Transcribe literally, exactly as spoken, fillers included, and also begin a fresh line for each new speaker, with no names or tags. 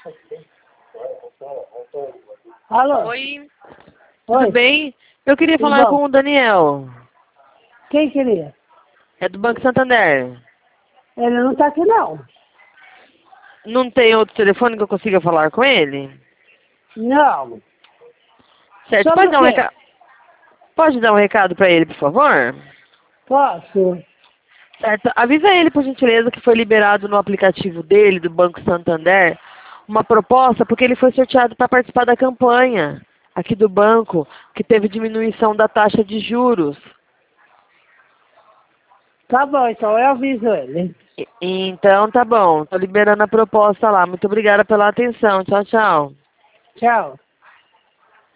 Alô?
Oi,
Oi.
tudo bem? Eu queria
Tudo
falar
bom?
com o Daniel.
Quem queria?
É do Banco Santander.
Ele não tá aqui, não.
Não tem outro telefone que eu consiga falar com ele?
Não.
Certo,
Sobre
pode
o
dar um
quê?
recado? Pode dar um recado pra ele, por favor?
Posso?
Certo, avisa ele, por gentileza, que foi liberado no aplicativo dele, do Banco Santander, uma proposta, porque ele foi sorteado para participar da campanha aqui do banco, que teve diminuição da taxa de juros.
Tá bom, então eu aviso ele.
E- Então, tá bom, tô liberando a proposta lá. Muito obrigada pela atenção. Tchau, tchau.
Tchau.